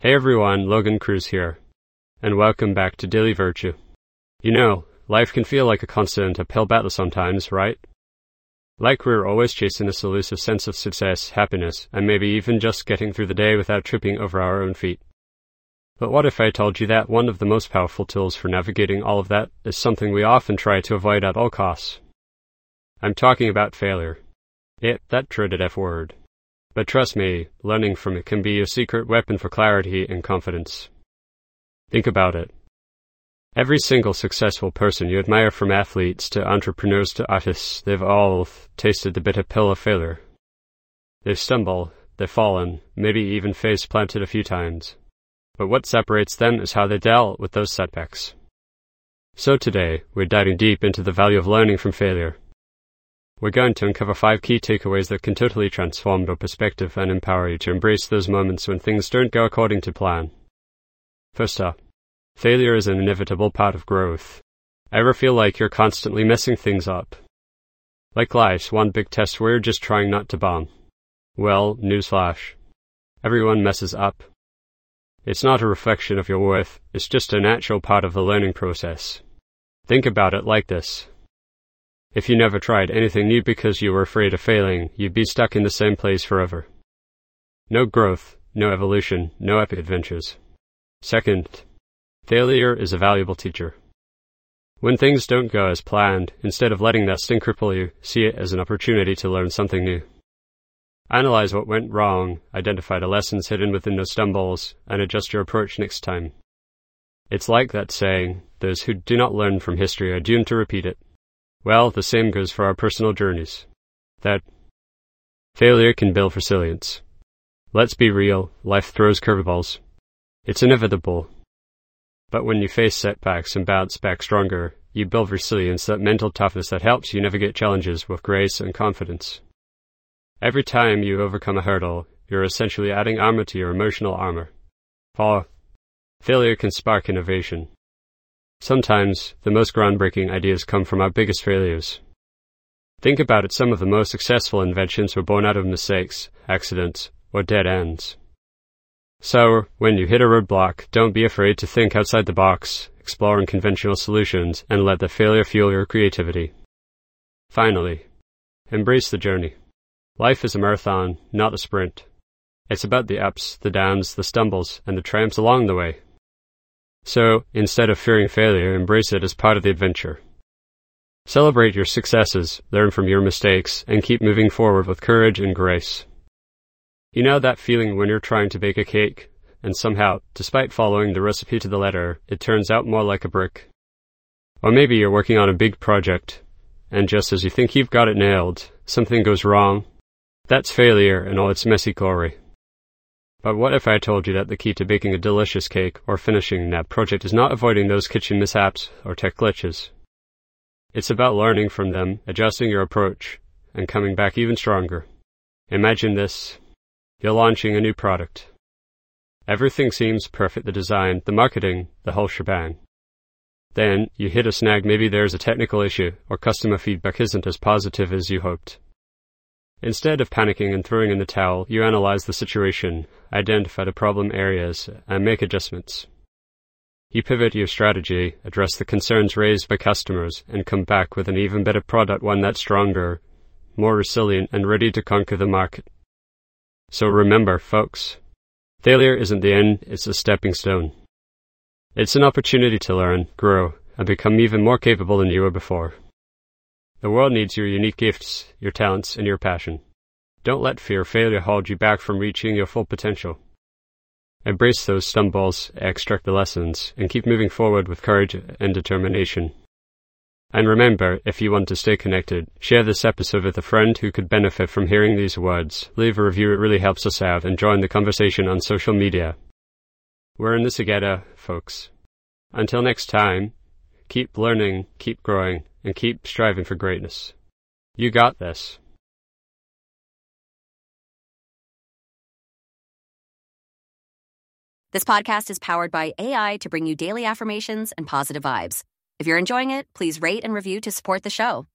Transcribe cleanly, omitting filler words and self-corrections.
Hey everyone, Logan Cruz here, and welcome back to Daily Virtue. You know, life can feel like a constant uphill battle sometimes, right? Like we're always chasing this elusive sense of success, happiness, and maybe even just getting through the day without tripping over our own feet. But what if I told you that one of the most powerful tools for navigating all of that is something we often try to avoid at all costs? I'm talking about failure. That dreaded F word. But trust me, learning from it can be a secret weapon for clarity and confidence. Think about it. Every single successful person you admire, from athletes to entrepreneurs to artists, they've all tasted the bitter pill of failure. They've stumbled, they've fallen, maybe even face planted a few times. But what separates them is how they dealt with those setbacks. So today, we're diving deep into the value of learning from failure. We're going to uncover 5 key takeaways that can totally transform your perspective and empower you to embrace those moments when things don't go according to plan. First up, failure is an inevitable part of growth. Ever feel like you're constantly messing things up? Like life's one big test where you're just trying not to bomb? Well, newsflash. Everyone messes up. It's not a reflection of your worth, it's just a natural part of the learning process. Think about it like this. If you never tried anything new because you were afraid of failing, you'd be stuck in the same place forever. No growth, no evolution, no epic adventures. Second, failure is a valuable teacher. When things don't go as planned, instead of letting that sting cripple you, see it as an opportunity to learn something new. Analyze what went wrong, identify the lessons hidden within those stumbles, and adjust your approach next time. It's like that saying, those who do not learn from history are doomed to repeat it. Well, the same goes for our personal journeys. That failure can build resilience. Let's be real, life throws curveballs. It's inevitable. But when you face setbacks and bounce back stronger, you build resilience, that mental toughness that helps you navigate challenges with grace and confidence. Every time you overcome a hurdle, you're essentially adding armor to your emotional armor. Fourth, failure can spark innovation. Sometimes, the most groundbreaking ideas come from our biggest failures. Think about it, some of the most successful inventions were born out of mistakes, accidents, or dead ends. So, when you hit a roadblock, don't be afraid to think outside the box, explore unconventional solutions, and let the failure fuel your creativity. Finally, embrace the journey. Life is a marathon, not a sprint. It's about the ups, the downs, the stumbles, and the triumphs along the way. So, instead of fearing failure, embrace it as part of the adventure. Celebrate your successes, learn from your mistakes, and keep moving forward with courage and grace. You know that feeling when you're trying to bake a cake, and somehow, despite following the recipe to the letter, it turns out more like a brick? Or maybe you're working on a big project, and just as you think you've got it nailed, something goes wrong. That's failure in all its messy glory. But what if I told you that the key to baking a delicious cake or finishing that project is not avoiding those kitchen mishaps or tech glitches? It's about learning from them, adjusting your approach, and coming back even stronger. Imagine this. You're launching a new product. Everything seems perfect, the design, the marketing, the whole shebang. Then, you hit a snag, maybe there's a technical issue, or customer feedback isn't as positive as you hoped. Instead of panicking and throwing in the towel, you analyze the situation, identify the problem areas, and make adjustments. You pivot your strategy, address the concerns raised by customers, and come back with an even better product, one that's stronger, more resilient, and ready to conquer the market. So remember, folks, failure isn't the end, it's a stepping stone. It's an opportunity to learn, grow, and become even more capable than you were before. The world needs your unique gifts, your talents, and your passion. Don't let fear of failure hold you back from reaching your full potential. Embrace those stumbles, extract the lessons, and keep moving forward with courage and determination. And remember, if you want to stay connected, share this episode with a friend who could benefit from hearing these words. Leave a review, it really helps us out, and join the conversation on social media. We're in this together, folks. Until next time, keep learning, keep growing, and keep striving for greatness. You got this. This podcast is powered by AI to bring you daily affirmations and positive vibes. If you're enjoying it, please rate and review to support the show.